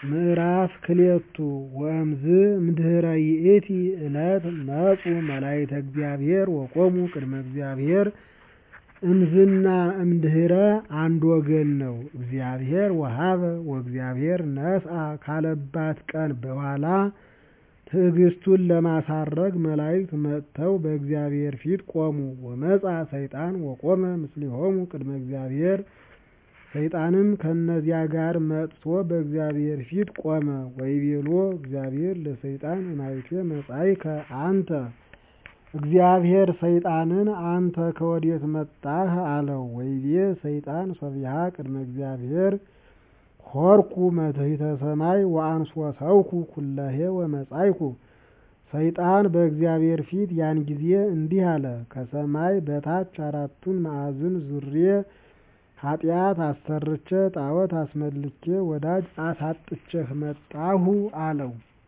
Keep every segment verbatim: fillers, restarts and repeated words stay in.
ምዕራፍ ክልኤቱ ወእምዝ እምድኅረ ይእቲ ዕለት መጹ መላእክተ እግዚአብሔር ወቆሙ ቅድመ እግዚአብሔር። እምዝና እምድኅረ አንድ ወገን ነው። እግዚአብሔር ወሀበ ወእግዚአብሔር ነስአ ካለባት ቀን በኋላ ትዕግስቱን ለማሳረግ መላእክት መጥተው በእግዚአብሔር ፊት ቆሙ። ወመጻ ሰይጣን ወቆመ ምስሌሆሙ ቅድመ እግዚአብሔር። ሰይጣንም ከእነዚያ ጋር መጥቶ በእግዚአብሔር ፊት ቆመ። ወይቤሎ እግዚአብሔር ለሰይጣን እማይቴ መጻእከ አንተ። እግዚአብሔር ሰይጣንን አንተ ከወዴት መጣህ አለው። ወይቤ ሰይጣን ሶቢሃ ቅድመ እግዚአብሔር ሆርኩ መትሕተ ሰማይ ወአንሶሰውኩ ኩለሄ ወመጻእኩ። ሰይጣን በእግዚአብሔር ፊት ያን ጊዜ እንዲህ አለ፣ ከሰማይ በታች አራቱን ማዕዝን ዙሬ ኃጢአት አሰርቼ ጣዖት አስመልኬ ወዳጅ አሳጥቼህ መጣሁ አለው።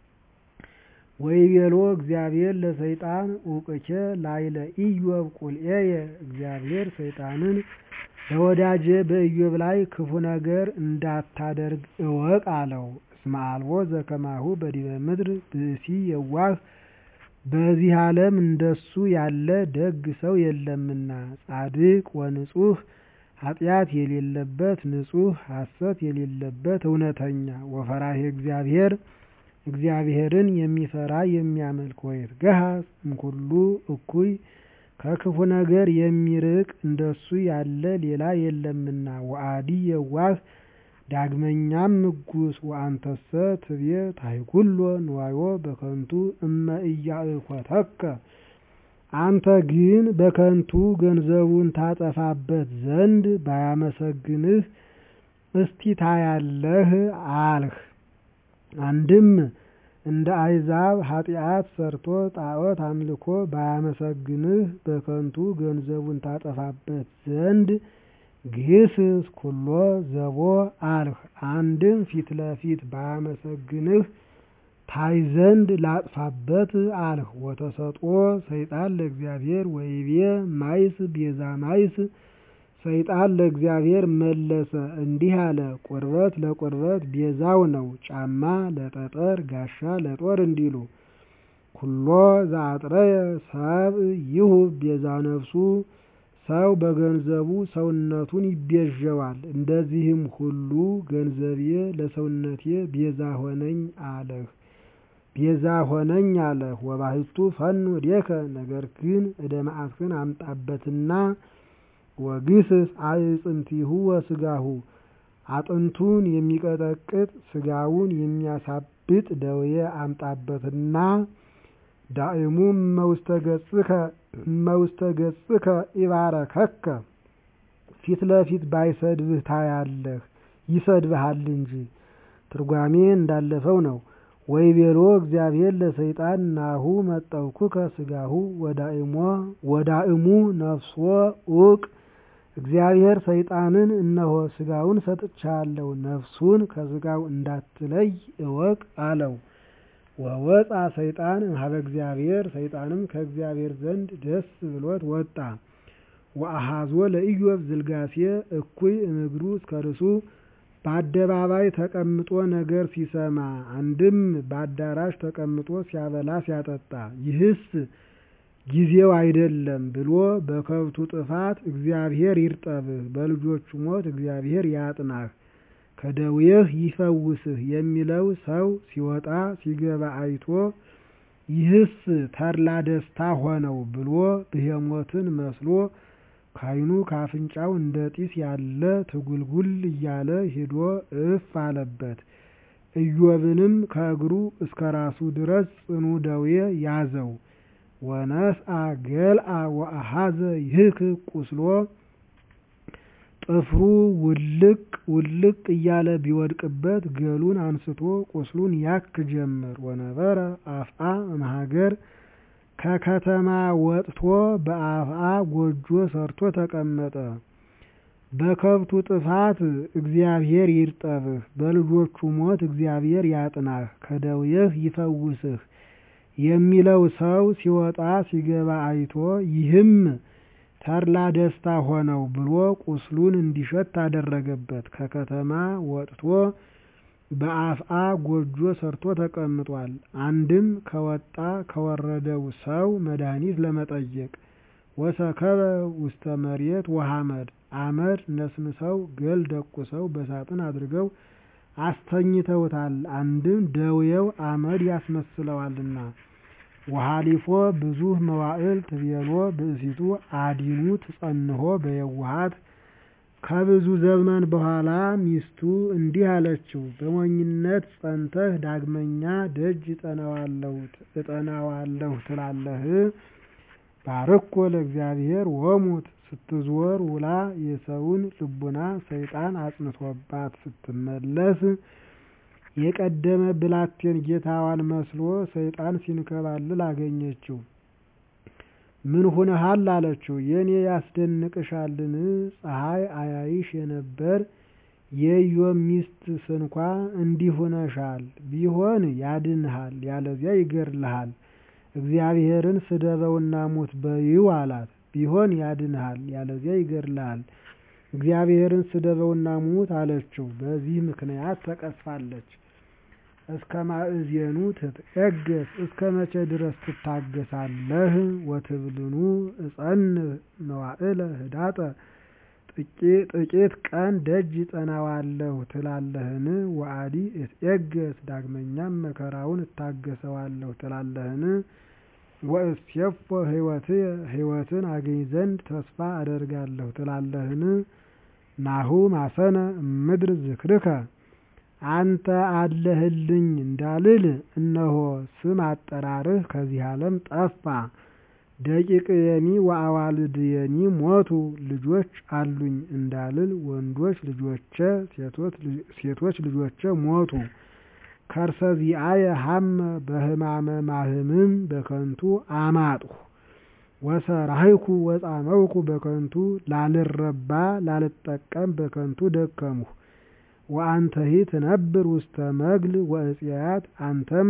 ወይቤሎ እግዚአብሔር ለሰይጣን ኡቅኬ ላዕለ ኢዮብ ቁልኤየ። እግዚአብሔር ሰይጣንን በወዳጄ በኢዮብ ላይ ክፉ ነገር እንዳታደርግ እወቅ አለው። እስመ አልቦ ዘከማሁ በዲበ ምድር ብእሲ የዋህ። በዚህ ዓለም እንደሱ ያለ ደግ ሰው የለምና፣ ጻድቅ ወንጹሕ፣ ኃጢአት የሌለበት ንጹሕ፣ ሐሰት የሌለበት እውነተኛ። ወፈራሄ እግዚአብሔር እግዚአብሔርን የሚፈራ የሚያመልክ። ወይትገሃስ እምኩሉ እኩይ፣ ከክፉ ነገር የሚርቅ እንደሱ ያለ ሌላ የለምና። ወአዲ የዋህ፣ ዳግመኛም ምጉስ። ወአንተሰ ትቤ ታሕኩሎ ንዋዮ በከንቱ እመ ኢያእኮተከ። አንተ ግን በከንቱ ገንዘቡን ታጠፋበት ዘንድ ባያመሰግንህ እስቲ ታያለህ አልህ። አንድም እንደ አሕዛብ ኃጢአት ሰርቶ ጣዖት አምልኮ ባያመሰግንህ በከንቱ ገንዘቡን ታጠፋበት ዘንድ ግስስ ኩሎ ዘቦ አልህ። አንድም ፊት ለፊት ባያመሰግንህ ታይ ዘንድ ላጥፋበት አልህ። ወተሰጥኦ ሰይጣን ለእግዚአብሔር ወይቤ ማይስ ቤዛ ማይስ። ሰይጣን ለእግዚአብሔር መለሰ እንዲህ አለ፣ ቁርበት ለቁርበት ቤዛው ነው፣ ጫማ ለጠጠር ጋሻ ለጦር እንዲሉ። ኩሎ ዘአጥረየ ሰብእ ይሁብ ቤዛ ነፍሱ። ሰው በገንዘቡ ሰውነቱን ይቤዠዋል። እንደዚህም ሁሉ ገንዘቤ ለሰውነቴ ቤዛ ሆነኝ አለህ ቤዛ ሆነኝ አለህ። ወባሕቱ ፈኑ እዴከ፣ ነገር ግን እደ መዓትህን አምጣበትና ወግስስ አዕጽምቲሁ ወሥጋሁ፣ አጥንቱን የሚቀጠቅጥ ሥጋውን የሚያሳብጥ ደዌ አምጣበትና ዳእሙ እመውስተ ገጽከ እመውስተ ገጽከ ይባረከከ። ፊት ለፊት ባይሰድብህ ታያለህ፣ ይሰድብሃል እንጂ። ትርጓሜ እንዳለፈው ነው። ወይቤሎ እግዚአብሔር ለሰይጣን ናሁ መጠውኩከ ሥጋሁ ወዳእሞ ወዳእሙ ነፍሶ ኡቅ። እግዚአብሔር ሰይጣንን እነሆ ሥጋውን ሰጥቻለሁ፣ ነፍሱን ከሥጋው እንዳትለይ እወቅ አለው። ወወፃ ሰይጣን እምኀበ እግዚአብሔር፣ ሰይጣንም ከእግዚአብሔር ዘንድ ደስ ብሎት ወጣ። ወአኀዞ ለኢዮብ ዝልጋሴ እኩይ እምእግሩ እስከ ርእሱ። በአደባባይ ተቀምጦ ነገር ሲሰማ፣ አንድም በአዳራሽ ተቀምጦ ሲያበላ ሲያጠጣ፣ ይህስ ጊዜው አይደለም ብሎ በከብቱ ጥፋት እግዚአብሔር ይርጠብህ፣ በልጆቹ ሞት እግዚአብሔር ያጥናህ፣ ከደዌህ ይፈውስህ የሚለው ሰው ሲወጣ ሲገባ አይቶ ይህስ ተድላ ደስታ ሆነው ብሎ ብሄሞትን መስሎ ካይኑ ካፍንጫው እንደ ጢስ ያለ ትጉልጉል እያለ ሄዶ እፍ አለበት። ኢዮብንም ከእግሩ እስከ ራሱ ድረስ ጽኑ ደዌ ያዘው። ወነስአ ገልአ ወአኀዘ ይህክ ቁስሎ። ጥፍሩ ውልቅ ውልቅ እያለ ቢወድቅበት ገሉን አንስቶ ቁስሉን ያክ ጀመር። ወነበረ አፍአ እምሀገር፣ ከከተማ ወጥቶ በአፍአ ጎጆ ሰርቶ ተቀመጠ። በከብቱ ጥፋት እግዚአብሔር ይርጠብህ፣ በልጆቹ ሞት እግዚአብሔር ያጥናህ፣ ከደዌህ ይፈውስህ የሚለው ሰው ሲወጣ ሲገባ አይቶ ይህም ተድላ ደስታ ሆነው ብሎ ቁስሉን እንዲሸት አደረገበት። ከከተማ ወጥቶ በአፍአ ጎጆ ሰርቶ ተቀምጧል። አንድም ከወጣ ከወረደው ሰው መድኃኒት ለመጠየቅ ወሰከበ ውስተ መሬት ወሐመድ አመድ ነስንሰው ገል ደቁሰው በሳጥን አድርገው አስተኝተውታል። አንድም ደዌው አመድ ያስመስለዋልና። ወሐሊፎ ብዙኅ መዋዕል ትቤሎ ብእሲቱ አዲኑ ትጸንሖ በየዋሃት ከብዙ ዘመን በኋላ ሚስቱ እንዲህ አለችው፣ በሞኝነት ጸንተህ ዳግመኛ ደጅ እጠናዋለሁ ትላለህ? ባርኮ ለእግዚአብሔር ወሙት። ስትዞር ውላ የሰውን ልቡና ሰይጣን አጽንቶባት ስትመለስ የቀደመ ብላቴን ጌታዋን መስሎ ሰይጣን ሲንከባልል አገኘችው። ምን ሆነሃል አለችው። የኔ ያስደንቅሻልን? ፀሐይ አያይሽ የነበር የኢዮብ ሚስት ስንኳ እንዲህ ሆነሻል። ቢሆን ያድንሃል፣ ያለዚያ ይገድልሃል። እግዚአብሔርን ስደበውና ሙት በይው አላት። ቢሆን ያድንሃል፣ ያለዚያ ይገድልሃል። እግዚአብሔርን ስደበውና ሙት አለችው። በዚህ ምክንያት ተቀስፋለች። እስከ ማእዜኑ ትትዔገስ እስከ መቼ ድረስ ትታገሳለህ? ወትብልኑ እጸንዕ መዋዕለ ህዳጠ ጥቂት ቀን ደጅ እጠናዋለሁ ትላለህን? ወአዲ እትዔገስ ዳግመኛም መከራውን እታገሰዋለሁ ትላለህን? ወእሴፎ ሕይወትየ ሕይወትን አገኝ ዘንድ ተስፋ አደርጋለሁ ትላለህን? ናሁ ማሰነ እምድር ዝክርከ አንተ አለህልኝ እንዳልል እነሆ ስም አጠራርህ ከዚህ ዓለም ጠፋ። ደቂቅየኒ ወአዋልድየኒ ሞቱ ልጆች አሉኝ እንዳልል ወንዶች ልጆቼ ሴቶች ልጆቼ ሞቱ። ከርሰ ዚአየ ሐመ በሕማመ ማህምም በከንቱ አማጥሁ ወሰራይኩ ወጻመውኩ በከንቱ ላልረባ ላልጠቀም በከንቱ ደከምሁ። ወአንተሂ ትነብር ውስተ መግል ወእጽያት አንተም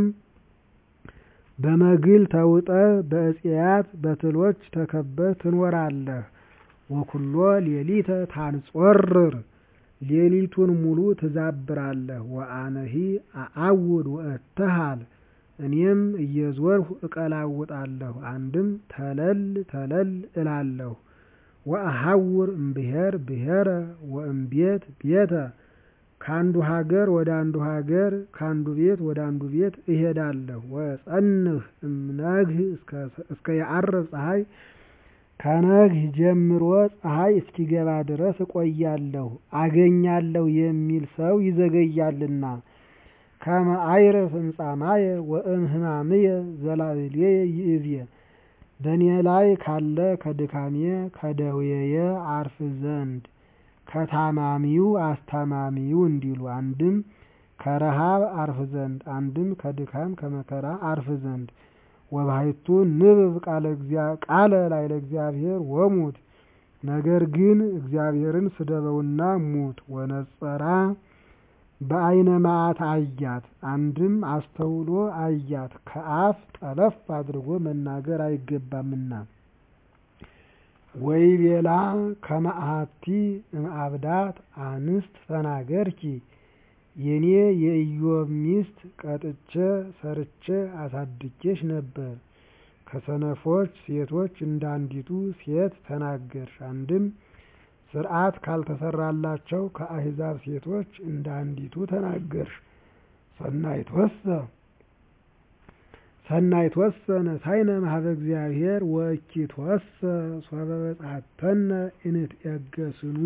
በመግል ተውጠ በእጽያት በትሎች ተከበህ ትኖራለህ። ወኩሎ ሌሊተ ታንጾርር ሌሊቱን ሙሉ ትዛብራለህ። ወአነሂ አዐውድ ወእተሃል እኔም እየዞርሁ እቀላውጣለሁ። አንድም ተለል ተለል እላለሁ። ወአሐውር እምብሔር ብሔረ ወእምቤት ቤተ ካንዱ ሀገር ወደ አንዱ ሀገር ካንዱ ቤት ወደ አንዱ ቤት እሄዳለሁ። ወጸንህ እምነግህ እስከ የዐርብ ፀሐይ ከነግህ ጀምሮ ፀሐይ እስኪገባ ድረስ እቆያለሁ። አገኛለሁ የሚል ሰው ይዘገያልና። ከመ አይረፍ እምጻማየ ወእምሕማምየ ዘላዕሌየ ይእዜ በእኔ ላይ ካለ ከድካሜ ከደዌየ አርፍ ዘንድ ከታማሚው አስታማሚው እንዲሉ አንድም ከረሃብ አርፍ ዘንድ አንድም ከድካም ከመከራ አርፍ ዘንድ። ወባሕቱ ንብብ ቃለ ላዕለ እግዚአብሔር ወሙት ነገር ግን እግዚአብሔርን ስደበውና ሙት። ወነጸራ በዐይነ መዓት አያት አንድም አስተውሎ አያት ከአፍ ጠለፍ አድርጎ መናገር አይገባምና። ወይቤላ ከመ አሐቲ እምአብዳት አንስት ተናገርኪ የኔ የኢዮብ ሚስት ቀጥቼ ሰርቼ አሳድጌሽ ነበር። ከሰነፎች ሴቶች እንዳንዲቱ ሴት ተናገርሽ። አንድም ሥርዓት ካልተሰራላቸው ከአሕዛብ ሴቶች እንዳንዲቱ ተናገርሽ። ሰናይትወሰ ሰናይትወሰ ነሣኢነ እምኀበ እግዚአብሔር ወእኪትወሰ ሶበ በጽሐተነ እንትዔገስኑ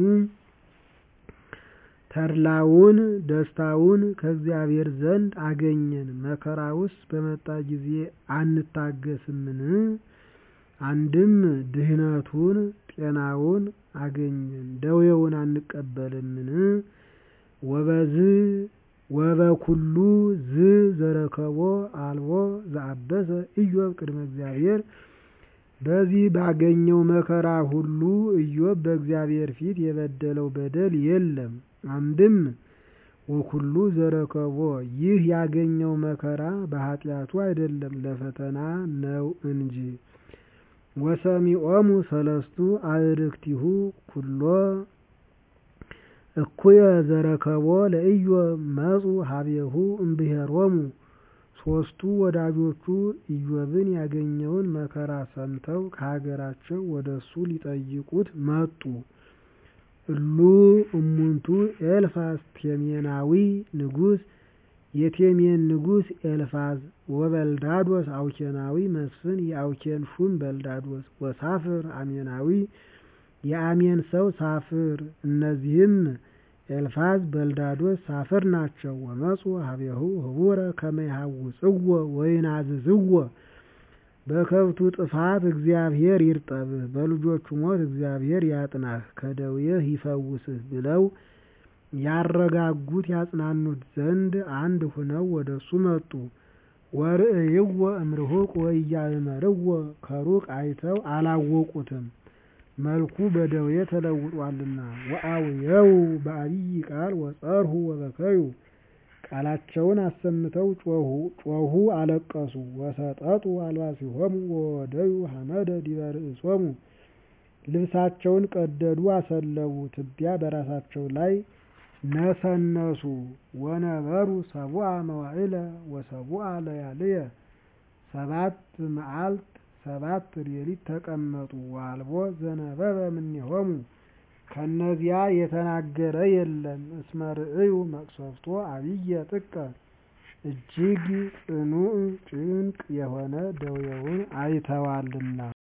ተድላውን ደስታውን ከእግዚአብሔር ዘንድ አገኘን። መከራውስ በመጣ ጊዜ አንታገስምን? አንድም ድህነቱን ጤናውን አገኘን ደዌውን አንቀበልምን? ወበዝ ወበኩሉ ዝ ዘረከቦ አልቦ ዘአበሰ ኢዮብ ቅድመ እግዚአብሔር በዚህ ባገኘው መከራ ሁሉ ኢዮብ በእግዚአብሔር ፊት የበደለው በደል የለም። አንድም ወኩሉ ዘረከቦ ይህ ያገኘው መከራ በኃጢአቱ አይደለም ለፈተና ነው እንጂ። ወሰሚዖሙ ሰለስቱ አዕርክቲሁ ኩሎ እኩየ ዘረከቦ ለኢዮብ መጹ ሀቤሁ እምብሔሮሙ ሦስቱ ወዳጆቹ ኢዮብን ያገኘውን መከራ ሰምተው ከሀገራቸው ወደሱ ሊጠይቁት መጡ። እሉ እሙንቱ ኤልፋዝ ቴሜናዊ ንጉሥ የቴሜን ንጉሥ ኤልፋዝ ወበልዳዶስ አውኬናዊ መስፍን የአውኬን ሹም በልዳዶስ ወሳፍር አሜናዊ የአሜን ሰው ሳፍር እነዚህም ኤልፋዝ በልዳዶስ ሳፍር ናቸው። ወመጹ ሀቤሁ ህቡረ ከመ ይሐውፅዎ ወይናዝዝዎ በከብቱ ጥፋት እግዚአብሔር ይርጠብህ በልጆቹ ሞት እግዚአብሔር ያጥናህ ከደዌህ ይፈውስህ ብለው ያረጋጉት ያጽናኑት ዘንድ አንድ ሁነው ወደሱ መጡ። ወርእይዎ እምርሁቅ ወኢያእመርዎ ከሩቅ አይተው አላወቁትም መልኩ በደዌ ተለውጧልና። ወአውየው በአቢይ ቃል ወጸርሁ ወበከዩ ቃላቸውን አሰምተው ጮኹ አለቀሱ። ወሰጠጡ አልባሲሆሙ ወወደዩ ሐመደ ዲበ ርእሶሙ ልብሳቸውን ቀደዱ አሰለቡ ትቢያ በራሳቸው ላይ ነሰነሱ። ወነበሩ ሰቡአ መዋዕለ ወሰቡአ ለያልየ ሰባት መዓልት ሰባት ሌሊት ተቀመጡ። ወአልቦ ዘነበበ እምኔሆሙ ከነዚያ የተናገረ የለም። እስመ ርእዩ መቅሰፍቶ አብየ ጥቀ እጅግ ጽኑዕ ጭንቅ የሆነ ደዌውን አይተዋልና።